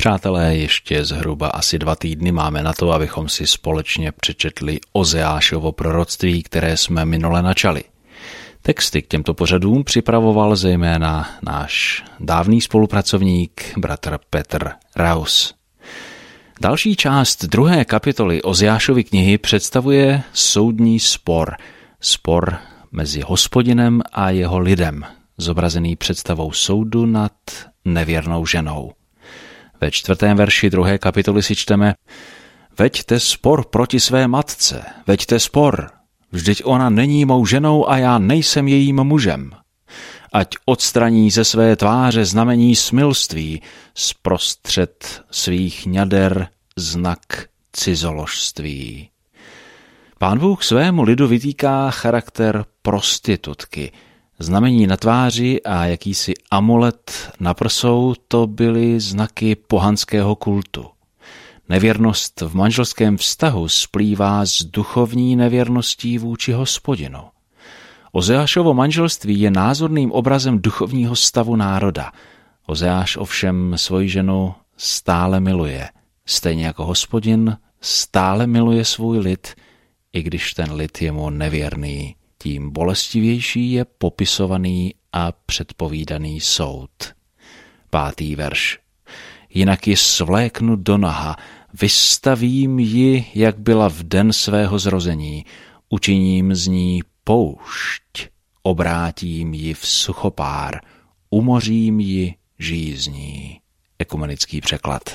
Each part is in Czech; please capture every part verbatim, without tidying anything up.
Přátelé, ještě zhruba asi dva týdny máme na to, abychom si společně přečetli Ozeášovo proroctví, které jsme minule načali. Texty k těmto pořadům připravoval zejména náš dávný spolupracovník, bratr Petr Raus. Další část druhé kapitoly Ozeášovy knihy představuje soudní spor. Spor mezi Hospodinem a jeho lidem, zobrazený představou soudu nad nevěrnou ženou. Ve čtvrtém verši druhé kapitoly si čteme: Veďte spor proti své matce, veďte spor, vždyť ona není mou ženou a já nejsem jejím mužem. Ať odstraní ze své tváře znamení smilství, zprostřed svých ňader znak cizoložství. Pán Bůh svému lidu vytýká charakter prostitutky. Znamení na tváři a jakýsi amulet na prsou, to byly znaky pohanského kultu. Nevěrnost v manželském vztahu splývá s duchovní nevěrností vůči Hospodinu. Ozeášovo manželství je názorným obrazem duchovního stavu národa. Ozeáš ovšem svoji ženu stále miluje, stejně jako Hospodin stále miluje svůj lid, i když ten lid je mu nevěrný. Tím bolestivější je popisovaný a předpovídaný soud. Pátý verš. Jinak ji svléknu do naha, vystavím ji, jak byla v den svého zrození, učiním z ní poušť, obrátím ji v suchopár, umořím ji žízní. Ekumenický překlad.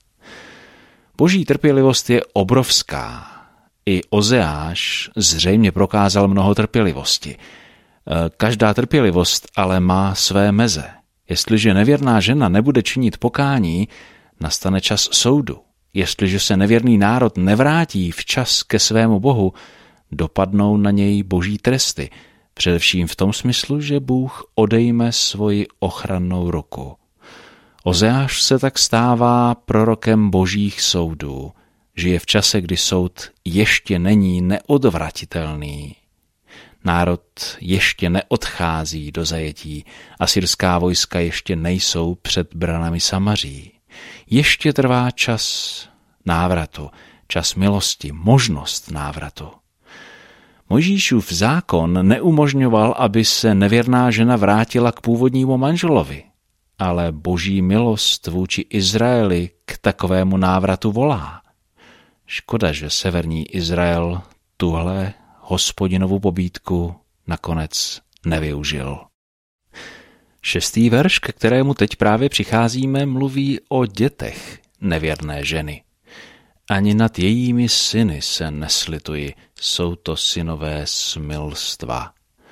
Boží trpělivost je obrovská. I Ozeáš zřejmě prokázal mnoho trpělivosti. Každá trpělivost ale má své meze. Jestliže nevěrná žena nebude činit pokání, nastane čas soudu. Jestliže se nevěrný národ nevrátí včas ke svému Bohu, dopadnou na něj boží tresty. Především v tom smyslu, že Bůh odejme svoji ochrannou ruku. Ozeáš se tak stává prorokem božích soudů. Žije v čase, kdy soud ještě není neodvratitelný. Národ ještě neodchází do zajetí, asyrská vojska ještě nejsou před branami Samaří. Ještě trvá čas návratu, čas milosti, možnost návratu. Mojžíšův zákon neumožňoval, aby se nevěrná žena vrátila k původnímu manželovi, ale boží milost vůči Izraeli k takovému návratu volá. Škoda, že severní Izrael tuhle Hospodinovu pobídku nakonec nevyužil. Šestý verš, ke kterému teď právě přicházíme, mluví o dětech nevěrné ženy. Ani nad jejími syny se neslituji, jsou to synové smilstva.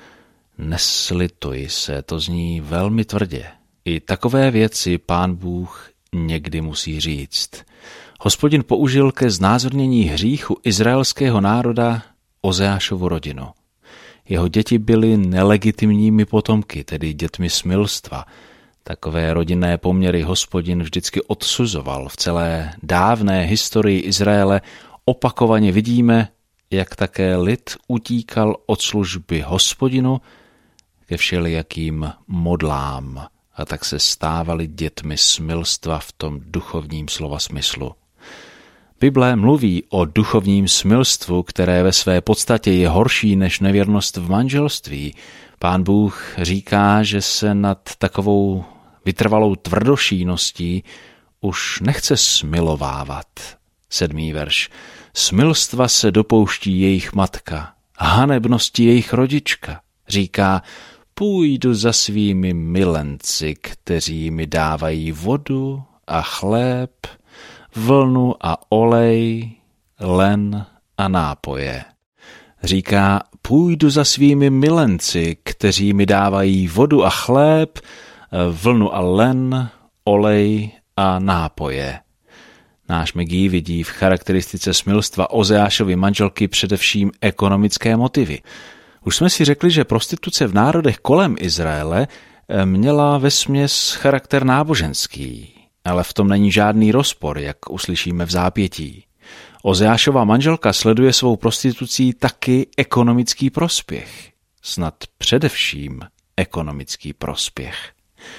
Neslituji se, to zní velmi tvrdě. I takové věci Pán Bůh někdy musí říct. Hospodin použil ke znázornění hříchu izraelského národa Ozeášovu rodinu. Jeho děti byly nelegitimními potomky, tedy dětmi smilstva. Takové rodinné poměry Hospodin vždycky odsuzoval. V celé dávné historii Izraele opakovaně vidíme, jak také lid utíkal od služby Hospodinu ke všelijakým modlám a tak se stávali dětmi smilstva v tom duchovním slova smyslu. Bible mluví o duchovním smilstvu, které ve své podstatě je horší než nevěrnost v manželství. Pán Bůh říká, že se nad takovou vytrvalou tvrdošíností už nechce smilovávat. Sedmý verš. Smilstva se dopouští jejich matka, hanebnosti jejich rodička. Říká, půjdu za svými milenci, kteří mi dávají vodu a chléb, vlnu a olej, len a nápoje. Říká, půjdu za svými milenci, kteří mi dávají vodu a chléb, vlnu a len, olej a nápoje. Náš Megí vidí v charakteristice smilstva Ozeášovy manželky především ekonomické motivy. Už jsme si řekli, že prostituce v národech kolem Izraele měla vesměs charakter náboženský, ale v tom není žádný rozpor, jak uslyšíme v zápětí. Ozeášova manželka sleduje svou prostitucí taky ekonomický prospěch, snad především ekonomický prospěch.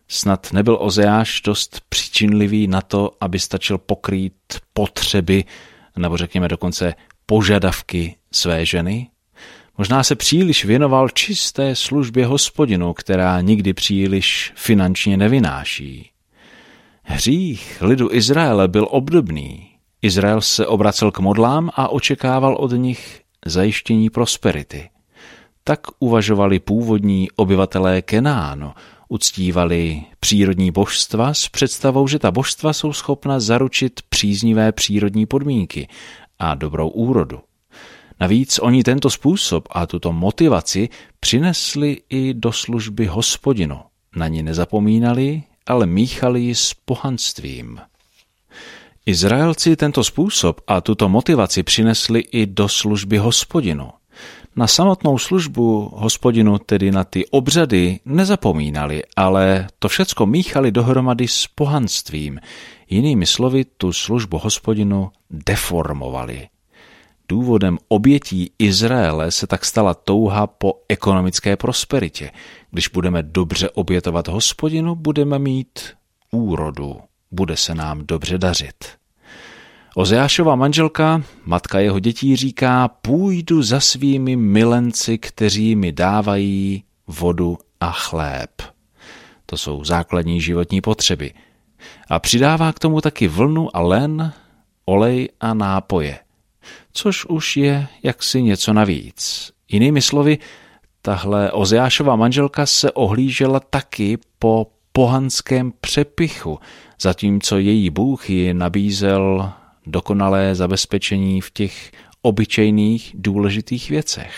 Snad nebyl Ozeáš dost přičinlivý na to, aby stačil pokrýt potřeby, nebo řekněme dokonce požadavky své ženy? Možná se příliš věnoval čisté službě Hospodinu, která nikdy příliš finančně nevynáší. Hřích lidu Izraele byl obdobný. Izrael se obracel k modlám a očekával od nich zajištění prosperity. Tak uvažovali původní obyvatelé Kenánu, uctívali přírodní božstva s představou, že ta božstva jsou schopna zaručit příznivé přírodní podmínky a dobrou úrodu. Navíc oni tento způsob a tuto motivaci přinesli i do služby Hospodinu. Na ní nezapomínali, ale míchali ji s pohanstvím. Izraelci tento způsob a tuto motivaci přinesli i do služby Hospodinu. Na samotnou službu Hospodinu, tedy na ty obřady, nezapomínali, ale to všecko míchali dohromady s pohanstvím. Jinými slovy, tu službu Hospodinu deformovali. Důvodem obětí Izraele se tak stala touha po ekonomické prosperitě. Když budeme dobře obětovat Hospodinu, budeme mít úrodu, bude se nám dobře dařit. Ozeášova manželka, matka jeho dětí, říká: půjdu za svými milenci, kteří mi dávají vodu a chléb. To jsou základní životní potřeby. A přidává k tomu taky vlnu a len, olej a nápoje. Což už je jaksi něco navíc. Jinými slovy, tahle Ozeášova manželka se ohlížela taky po pohanském přepichu, zatímco její Bůh ji nabízel dokonalé zabezpečení v těch obyčejných důležitých věcech.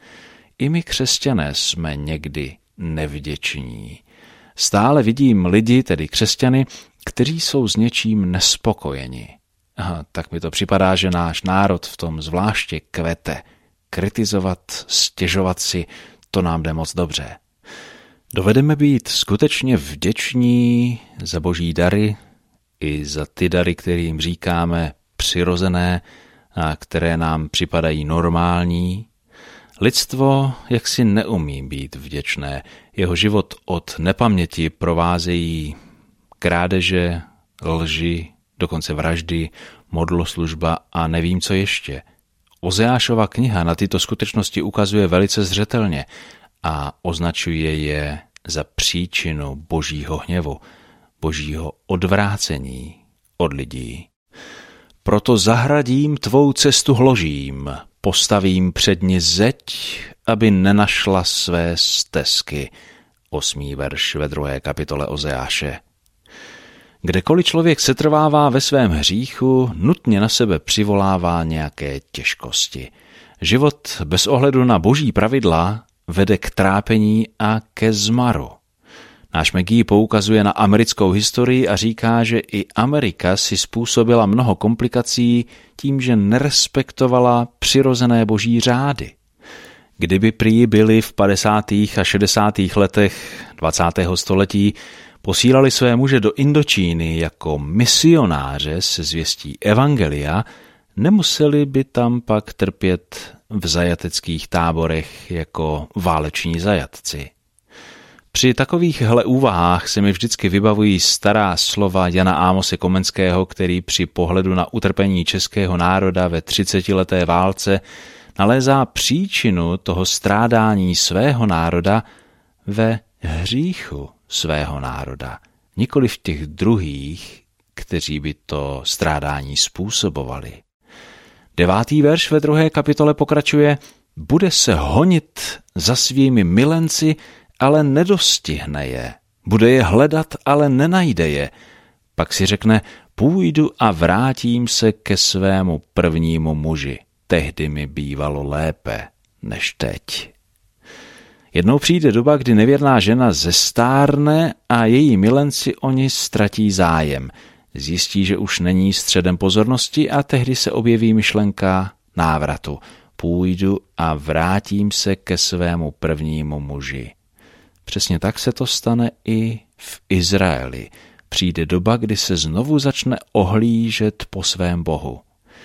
I my křesťané jsme někdy nevděční. Stále vidím lidi, tedy křesťany, kteří jsou s něčím nespokojeni. Aha, tak mi to připadá, že náš národ v tom zvláště kvete. Kritizovat, stěžovat si, to nám jde moc dobře. Dovedeme být skutečně vděční za boží dary i za ty dary, kterým říkáme přirozené a které nám připadají normální. Lidstvo jaksi neumí být vděčné. Jeho život od nepaměti provázejí krádeže, lži, dokonce vraždy, modloslužba a nevím co ještě. Ozeášova kniha na tyto skutečnosti ukazuje velice zřetelně a označuje je za příčinu božího hněvu, božího odvrácení od lidí. Proto zahradím tvou cestu hložím, postavím před ní zeď, aby nenašla své stezky. Osmý verš ve druhé kapitole Ozeáše. Kdekoliv člověk setrvává ve svém hříchu, nutně na sebe přivolává nějaké těžkosti. Život bez ohledu na boží pravidla vede k trápení a ke zmaru. Náš McGee poukazuje na americkou historii a říká, že i Amerika si způsobila mnoho komplikací tím, že nerespektovala přirozené boží řády. Kdyby prý byli v padesátých a šedesátých letech dvacátého století posílali své muže do Indočíny jako misionáře se zvěstí evangelia, nemuseli by tam pak trpět v zajateckých táborech jako váleční zajatci. Při takovýchhle úvahách se mi vždycky vybavují stará slova Jana Ámose Komenského, který při pohledu na utrpení českého národa ve třicetileté válce nalézá příčinu toho strádání svého národa ve hříchu svého národa, nikoli v těch druhých, kteří by to strádání způsobovali. Devátý verš ve druhé kapitole pokračuje: bude se honit za svými milenci, ale nedostihne je. Bude je hledat, ale nenajde je. Pak si řekne: půjdu a vrátím se ke svému prvnímu muži. Tehdy mi bývalo lépe než teď. Jednou přijde doba, kdy nevěrná žena zestárne a její milenci o ní ztratí zájem. Zjistí, že už není středem pozornosti a tehdy se objeví myšlenka návratu. Půjdu a vrátím se ke svému prvnímu muži. Přesně tak se to stane i v Izraeli. Přijde doba, kdy se znovu začne ohlížet po svém Bohu.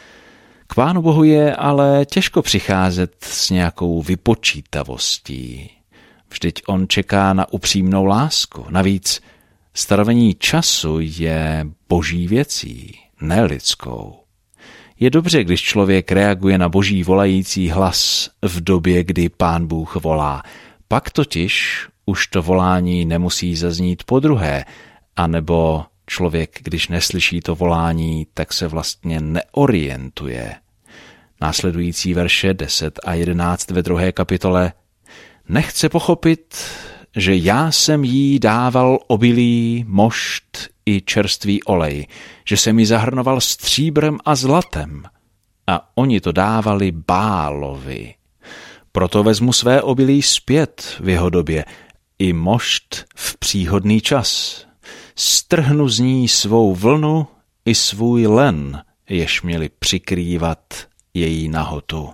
K Pánu Bohu je ale těžko přicházet s nějakou vypočítavostí. Vždyť on čeká na upřímnou lásku. Navíc Stanovení času je boží věcí, ne lidskou. Je dobře, když člověk reaguje na boží volající hlas v době, kdy Pán Bůh volá. Pak totiž už to volání nemusí zaznít podruhé, anebo člověk, když neslyší to volání, tak se vlastně neorientuje. Následující verše deset a jedenáct ve druhé kapitole. Nechce pochopit, že já jsem jí dával obilí, mošt i čerstvý olej, že jsem jí zahrnoval stříbrem a zlatem. A oni to dávali Bálovi. Proto vezmu své obilí zpět v jeho době, i mošt v příhodný čas. Strhnu z ní svou vlnu i svůj len, jež měli přikrývat její nahotu.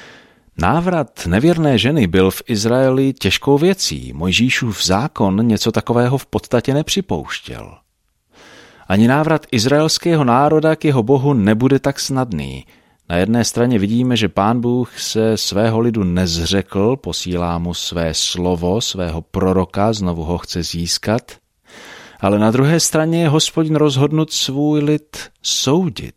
Návrat nevěrné ženy byl v Izraeli těžkou věcí. Mojžíšův zákon něco takového v podstatě nepřipouštěl. Ani návrat izraelského národa k jeho Bohu nebude tak snadný. Na jedné straně vidíme, že Pán Bůh se svého lidu nezřekl, posílá mu své slovo, svého proroka, znovu ho chce získat, ale na druhé straně je Hospodin rozhodnut svůj lid soudit.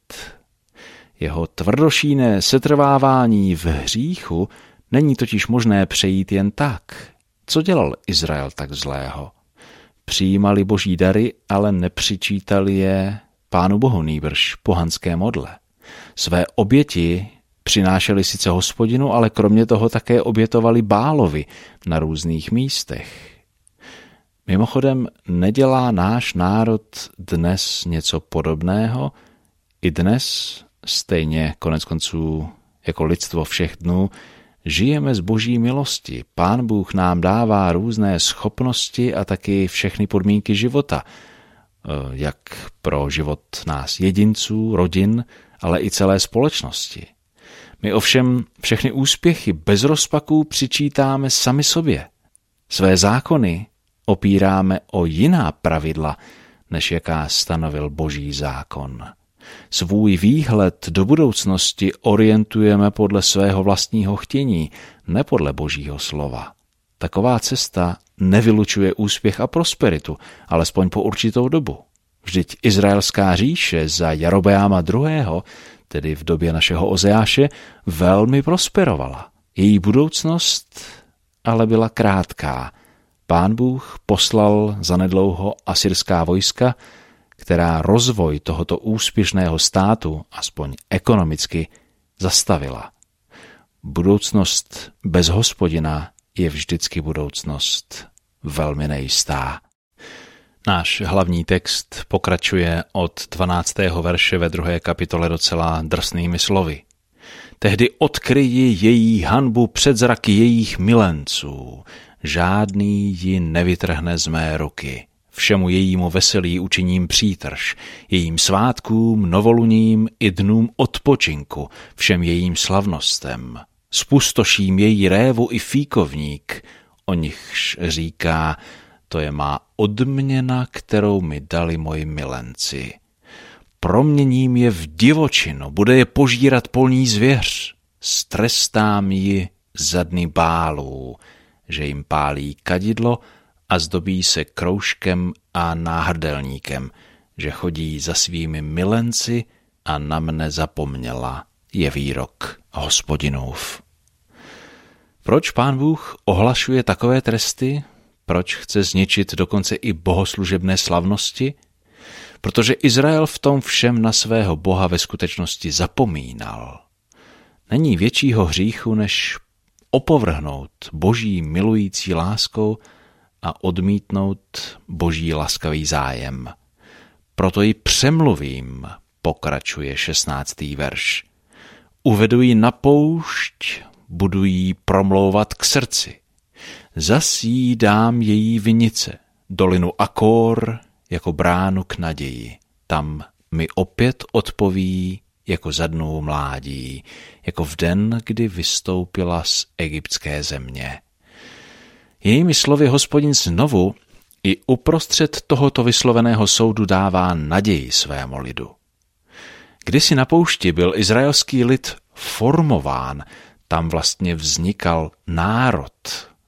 Jeho tvrdošíjné setrvávání v hříchu není totiž možné přejít jen tak. Co dělal Izrael tak zlého? Přijímali boží dary, ale nepřičítali je Pánu Bohu, nýbrž pohanské modle. Své oběti přinášeli sice Hospodinu, ale kromě toho také obětovali Bálovi na různých místech. Mimochodem, nedělá náš národ dnes něco podobného? I dnes, stejně konec konců jako lidstvo všech dnů, žijeme z boží milosti. Pán Bůh nám dává různé schopnosti a taky všechny podmínky života, jak pro život nás jedinců, rodin, ale i celé společnosti. My ovšem všechny úspěchy bez rozpaků přičítáme sami sobě. Své zákony opíráme o jiná pravidla, než jaká stanovil boží zákon. Svůj výhled do budoucnosti orientujeme podle svého vlastního chtění, ne podle božího slova. Taková cesta nevylučuje úspěch a prosperitu, alespoň po určitou dobu. Vždyť izraelská říše za Jarobeáma druhého., tedy v době našeho Ozeáše, velmi prosperovala. Její budoucnost ale byla krátká. Pán Bůh poslal zanedlouho asyrská vojska, která rozvoj tohoto úspěšného státu, aspoň ekonomicky, zastavila. Budoucnost bez Hospodina je vždycky budoucnost velmi nejistá. Náš hlavní text pokračuje od dvanáctého verše ve druhé kapitole docela drsnými slovy. Tehdy odkryji její hanbu před zraky jejich milenců, žádný ji nevytrhne z mé ruky. Všemu jejímu veselí učiním přítrž, jejím svátkům, novoluním i dnům odpočinku, všem jejím slavnostem. Spustoším její révu i fíkovník, o nichž říká, to je má odměna, kterou mi dali moji milenci. Proměním je v divočinu, bude je požírat polní zvěř. Strestám ji za dny Bálů, že jim pálí kadidlo a zdobí se kroužkem a náhrdelníkem, že chodí za svými milenci a na mne zapomněla, je výrok Hospodinův. Proč Pán Bůh ohlašuje takové tresty? Proč chce zničit dokonce i bohoslužebné slavnosti? Protože Izrael v tom všem na svého Boha ve skutečnosti zapomínal. Není většího hříchu, než opovrhnout boží milující láskou a odmítnout boží laskavý zájem. Proto ji přemluvím, pokračuje šestnáctý verš. Uvedu ji na poušť, budu jí promlouvat k srdci. Zas jí dám její vinice, dolinu Akor jako bránu k naději. Tam mi opět odpoví jako za dnů mládí, jako v den, kdy vystoupila z egyptské země. Jejími slovy Hospodin znovu i uprostřed tohoto vysloveného soudu dává naději svému lidu. Kdysi na poušti byl izraelský lid formován, tam vlastně vznikal národ,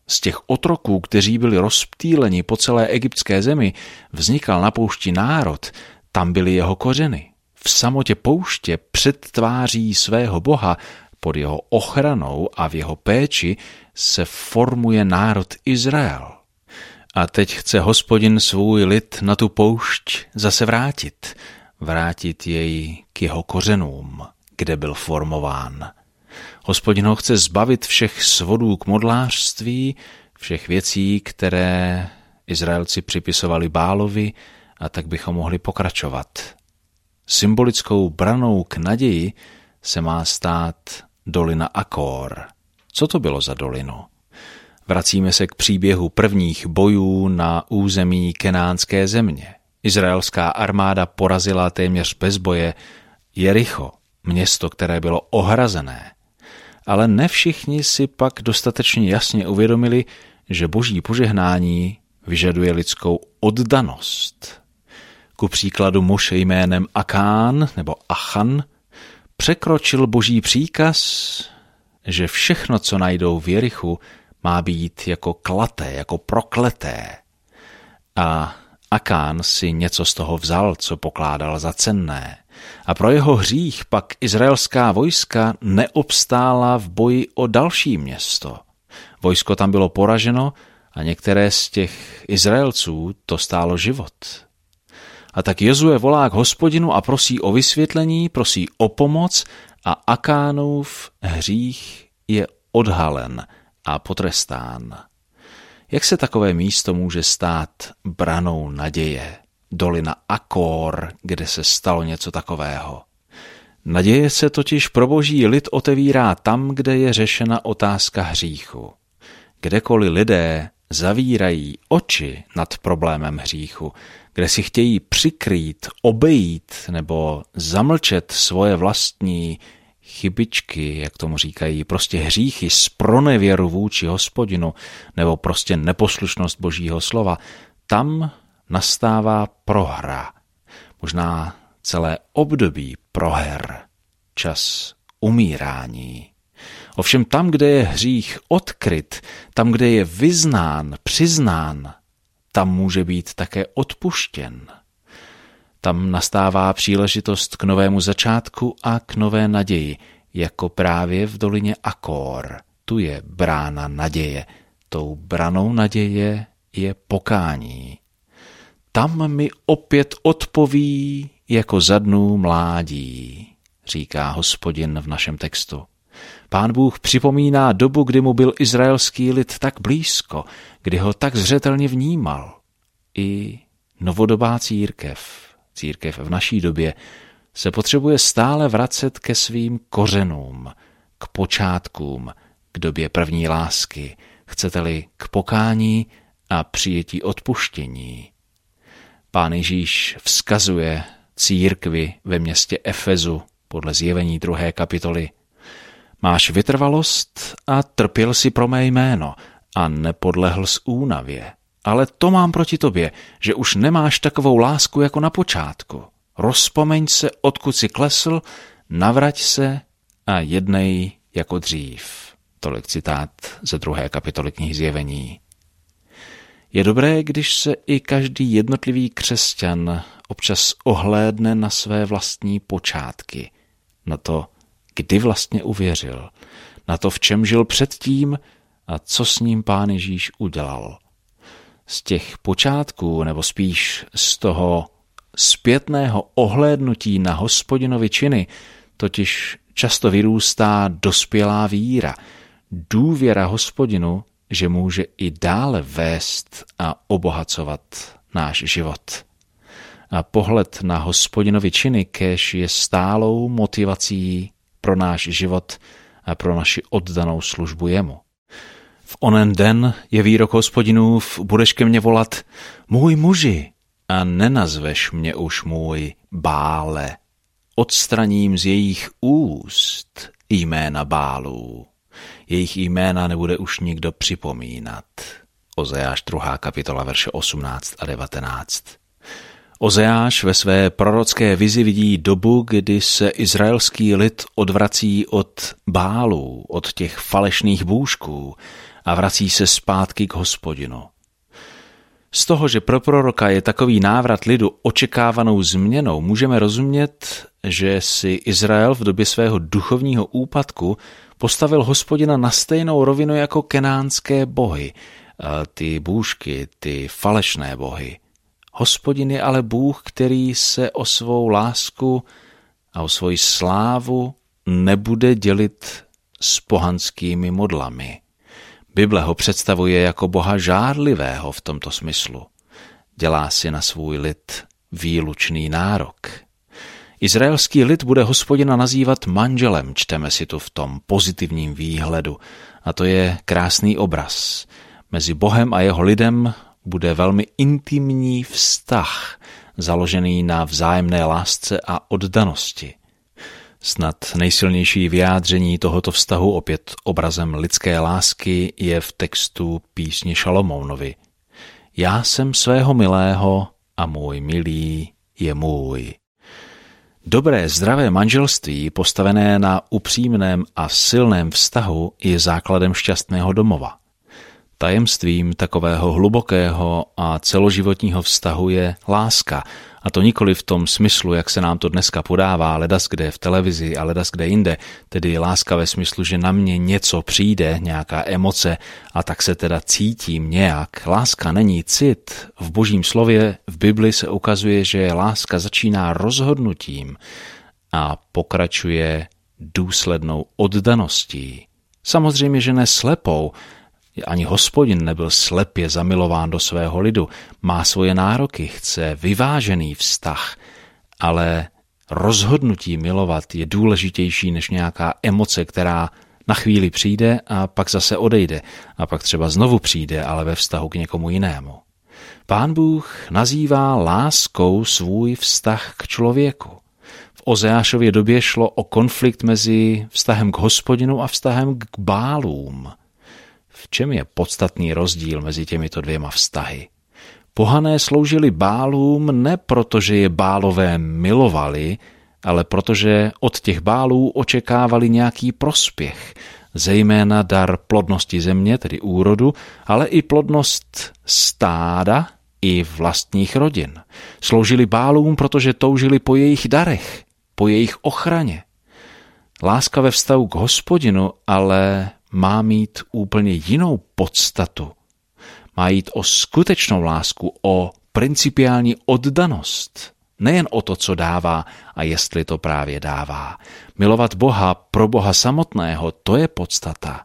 Z těch otroků, kteří byli rozptýleni po celé egyptské zemi, vznikal na poušti národ, tam byly jeho kořeny. V samotě pouště před tváří svého Boha, pod jeho ochranou a v jeho péči se formuje národ Izrael. A teď chce Hospodin svůj lid na tu poušť zase vrátit, vrátit jej k jeho kořenům, kde byl formován. Hospodin ho chce zbavit všech svodů k modlářství, všech věcí, které Izraelci připisovali Bálovi, a tak bychom mohli pokračovat. Symbolickou branou k naději se má stát dolina Akor. Co to bylo za dolinu? Vracíme se k příběhu prvních bojů na území kenánské země. Izraelská armáda porazila téměř bez boje Jericho, město, které bylo ohrazené. Ale ne všichni si pak dostatečně jasně uvědomili, že boží požehnání vyžaduje lidskou oddanost. Ku příkladu muž jménem Akán nebo Achan překročil boží příkaz, že všechno, co najdou v Jerichu, má být jako klaté, jako prokleté. A Akán si něco z toho vzal, co pokládal za cenné. A pro jeho hřích pak izraelská vojska neobstála v boji o další město. Vojsko tam bylo poraženo a některé z těch Izraelců to stálo život. A tak Jozue volá k Hospodinu a prosí o vysvětlení, prosí o pomoc a Akánův hřích je odhalen a potrestán. Jak se takové místo může stát branou naděje? Dolina Akor, kde se stalo něco takového. Naděje se totiž pro boží lid otevírá tam, kde je řešena otázka hříchu. Kdekoliv lidé zavírají oči nad problémem hříchu, kde si chtějí přikrýt, obejít nebo zamlčet svoje vlastní chybičky, jak tomu říkají, prostě hříchy z pronevěru vůči Hospodinu nebo prostě neposlušnost božího slova, tam nastává prohra, možná celé období proher, čas umírání. Ovšem tam, kde je hřích odkryt, tam, kde je vyznán, přiznán, tam může být také odpuštěn. Tam nastává příležitost k novému začátku a k nové naději, jako právě v dolině Akor. Tu je brána naděje. Tou branou naděje je pokání. Tam mi opět odpoví jako za dnů mládí, říká Hospodin v našem textu. Pán Bůh připomíná dobu, kdy mu byl izraelský lid tak blízko, kdy ho tak zřetelně vnímal. I novodobá církev, církev v naší době, se potřebuje stále vracet ke svým kořenům, k počátkům, k době první lásky, chcete-li k pokání a přijetí odpuštění. Pán Ježíš vzkazuje církvi ve městě Efezu podle Zjevení druhé kapitoly: Máš vytrvalost a trpěl si pro mé jméno a nepodlehl z únavě. Ale to mám proti tobě, že už nemáš takovou lásku jako na počátku. Rozpomeň se, odkud si klesl, navrať se a jednej jako dřív. Tolik citát ze druhé kapitoly knihy Zjevení. Je dobré, když se i každý jednotlivý křesťan občas ohlédne na své vlastní počátky, na to, kdy vlastně uvěřil, na to, v čem žil předtím a co s ním Pán Ježíš udělal. Z těch počátků, nebo spíš z toho zpětného ohlédnutí na Hospodinovi činy, totiž často vyrůstá dospělá víra, důvěra Hospodinu, že může i dále vést a obohacovat náš život. A pohled na Hospodinovi činy kéž je stálou motivací pro náš život a pro naši oddanou službu jemu. V onen den je výrok Hospodinův, budeš ke mně volat, můj muži, a nenazveš mě už můj Bále. Odstraním z jejich úst jména Bálů. Jejich jména nebude už nikdo připomínat. Ozeáš druhá kapitola, verše osmnáct a devatenáct. Ozeáš ve své prorocké vizi vidí dobu, kdy se izraelský lid odvrací od Bálů, od těch falešných bůžků a vrací se zpátky k Hospodinu. Z toho, že pro proroka je takový návrat lidu očekávanou změnou, můžeme rozumět, že si Izrael v době svého duchovního úpadku postavil Hospodina na stejnou rovinu jako kenánské bohy, ty bůžky, ty falešné bohy. Hospodin je ale Bůh, který se o svou lásku a o svoji slávu nebude dělit s pohanskými modlami. Bible ho představuje jako Boha žárlivého v tomto smyslu. Dělá si na svůj lid výlučný nárok. Izraelský lid bude Hospodina nazývat manželem, čteme si tu v tom pozitivním výhledu. A to je krásný obraz. Mezi Bohem a jeho lidem bude velmi intimní vztah, založený na vzájemné lásce a oddanosti. Snad nejsilnější vyjádření tohoto vztahu, opět obrazem lidské lásky, je v textu písně Šalomounovi. Já jsem svého milého a můj milý je můj. Dobré, zdravé manželství, postavené na upřímném a silném vztahu, je základem šťastného domova. Tajemstvím takového hlubokého a celoživotního vztahu je láska. A to nikoli v tom smyslu, jak se nám to dneska podává, ledaskde v televizi a ledaskde jinde, tedy láska ve smyslu, že na mě něco přijde, nějaká emoce a tak se teda cítím nějak. Láska není cit. V Božím slově v Bibli se ukazuje, že láska začíná rozhodnutím a pokračuje důslednou oddaností. Samozřejmě, že ne slepou. Ani Hospodin nebyl slepě zamilován do svého lidu, má svoje nároky, chce vyvážený vztah, ale rozhodnutí milovat je důležitější než nějaká emoce, která na chvíli přijde a pak zase odejde a pak třeba znovu přijde, ale ve vztahu k někomu jinému. Pán Bůh nazývá láskou svůj vztah k člověku. V Ozeášově době šlo o konflikt mezi vztahem k Hospodinu a vztahem k Bálům. V čem je podstatný rozdíl mezi těmito dvěma vztahy? Pohané sloužili Bálům ne proto, že je Bálové milovali, ale protože od těch Bálů očekávali nějaký prospěch, zejména dar plodnosti země, tedy úrodu, ale i plodnost stáda i vlastních rodin. Sloužili Bálům, protože toužili po jejich darech, po jejich ochraně. Láska ve vztahu k Hospodinu ale má mít úplně jinou podstatu. Má jít o skutečnou lásku, o principiální oddanost. Nejen o to, co dává a jestli to právě dává. Milovat Boha pro Boha samotného, to je podstata.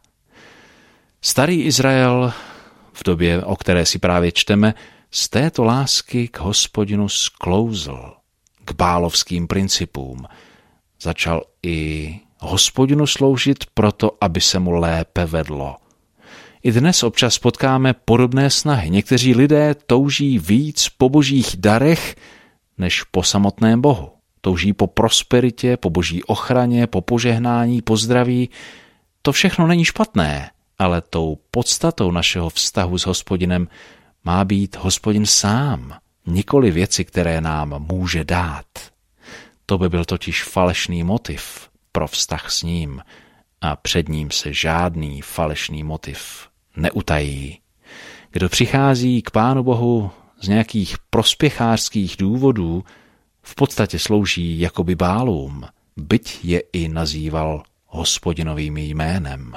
Starý Izrael v době, o které si právě čteme, z této lásky k Hospodinu sklouzl k bálovským principům. Začal i Hospodinu sloužit proto, aby se mu lépe vedlo. I dnes občas potkáme podobné snahy. Někteří lidé touží víc po božích darech, než po samotném Bohu. Touží po prosperitě, po boží ochraně, po požehnání, po zdraví. To všechno není špatné, ale tou podstatou našeho vztahu s Hospodinem má být Hospodin sám, nikoli věci, které nám může dát. To by byl totiž falešný motiv pro vztah s ním a před ním se žádný falešný motiv neutají. Kdo přichází k Pánu Bohu z nějakých prospěchářských důvodů, v podstatě slouží jakoby Bálům, byť je i nazýval Hospodinovým jménem.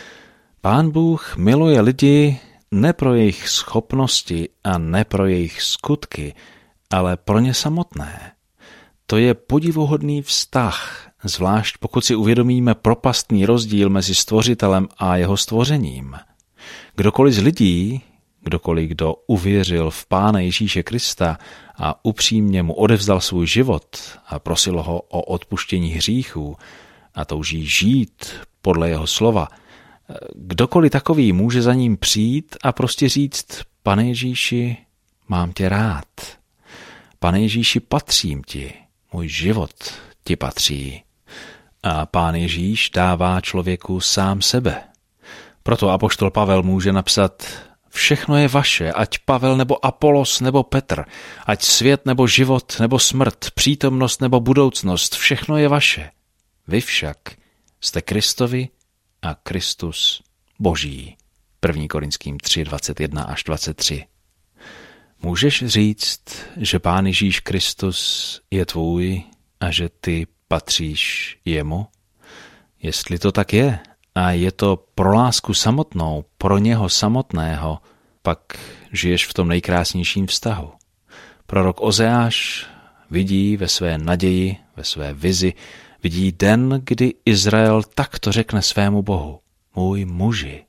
Pán Bůh miluje lidi ne pro jejich schopnosti a ne pro jejich skutky, ale pro ně samotné. To je podivuhodný vztah, zvlášť pokud si uvědomíme propastný rozdíl mezi stvořitelem a jeho stvořením. Kdokoliv z lidí, kdokoliv, kdo uvěřil v Pána Ježíše Krista a upřímně mu odevzdal svůj život a prosil ho o odpuštění hříchů a touží žít podle jeho slova, kdokoliv takový může za ním přijít a prostě říct: Pane Ježíši, mám tě rád. Pane Ježíši, patřím ti. Můj život ti patří. A Pán Ježíš dává člověku sám sebe. Proto apoštol Pavel může napsat: všechno je vaše, ať Pavel nebo Apolos nebo Petr, ať svět nebo život nebo smrt, přítomnost nebo budoucnost, všechno je vaše. Vy však jste Kristovi a Kristus Boží. první Korinským tři, dvacet jedna až dvacet tři. Můžeš říct, že Pán Ježíš Kristus je tvůj a že ty patříš jemu? Jestli to tak je a je to pro lásku samotnou, pro něho samotného, pak žiješ v tom nejkrásnějším vztahu. Prorok Ozeáš vidí ve své naději, ve své vizi, vidí den, kdy Izrael takto řekne svému Bohu: můj muži.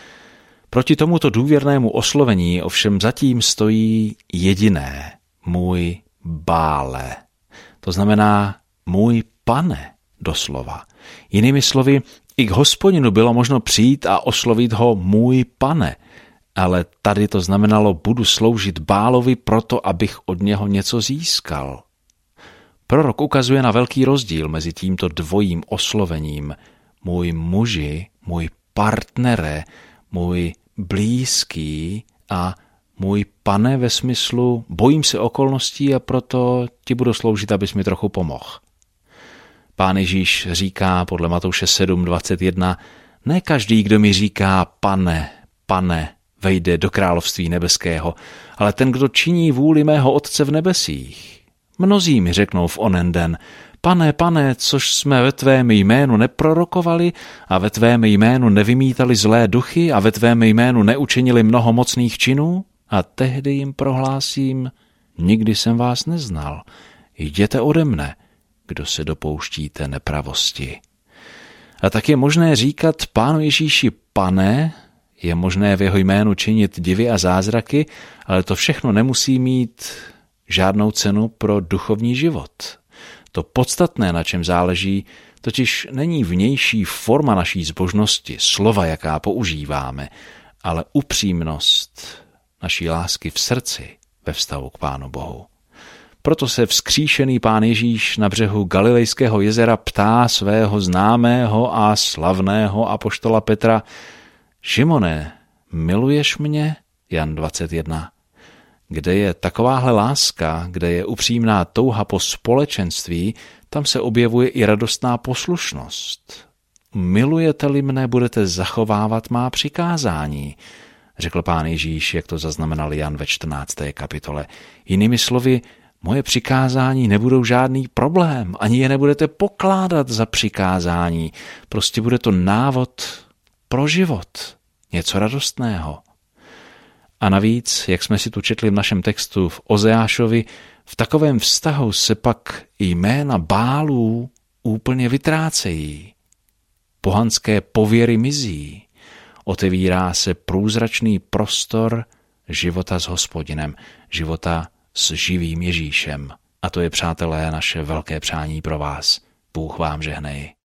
Proti tomuto důvěrnému oslovení ovšem zatím stojí jediné: můj Bále. To znamená můj Pane, doslova. Jinými slovy, i k Hospodinu bylo možno přijít a oslovit ho můj Pane, ale tady to znamenalo: budu sloužit Bálovi proto, abych od něho něco získal. Prorok ukazuje na velký rozdíl mezi tímto dvojím oslovením: můj muži, můj partnere, můj blízký a můj Pane ve smyslu bojím se okolností a proto ti budu sloužit, abys mi trochu pomohl. Pán Ježíš říká podle Matouše sedm, dvacet jedna: ne každý, kdo mi říká Pane, Pane, vejde do království nebeského, ale ten, kdo činí vůli mého Otce v nebesích. Mnozí mi řeknou v onen den: Pane, Pane, což jsme ve tvém jménu neprorokovali a ve tvém jménu nevymítali zlé duchy a ve tvém jménu neučinili mnoho mocných činů? A tehdy jim prohlásím: nikdy jsem vás neznal. Jděte ode mne, kdo se dopouštíte nepravosti. A tak je možné říkat Pánu Ježíši Pane, je možné v jeho jménu činit divy a zázraky, ale to všechno nemusí mít žádnou cenu pro duchovní život. To podstatné, na čem záleží, totiž není vnější forma naší zbožnosti, slova, jaká používáme, ale upřímnost naší lásky v srdci ve vztahu k Pánu Bohu. Proto se vzkříšený Pán Ježíš na břehu Galilejského jezera ptá svého známého a slavného apoštola Petra: Šimone, miluješ mě? Jan dvacet jedna. Kde je takováhle láska, kde je upřímná touha po společenství, tam se objevuje i radostná poslušnost. Milujete-li mne, budete zachovávat má přikázání, řekl Pán Ježíš, jak to zaznamenal Jan ve čtrnácté kapitole. Jinými slovy, moje přikázání nebudou žádný problém, ani je nebudete pokládat za přikázání. Prostě bude to návod pro život, něco radostného. A navíc, jak jsme si tu četli v našem textu v Ozeášovi, v takovém vztahu se pak jména Bálů úplně vytrácejí. Pohanské pověry mizí. Otevírá se průzračný prostor života s Hospodinem, života s živým Ježíšem. A to je, přátelé, naše velké přání pro vás. Bůh vám žehnej.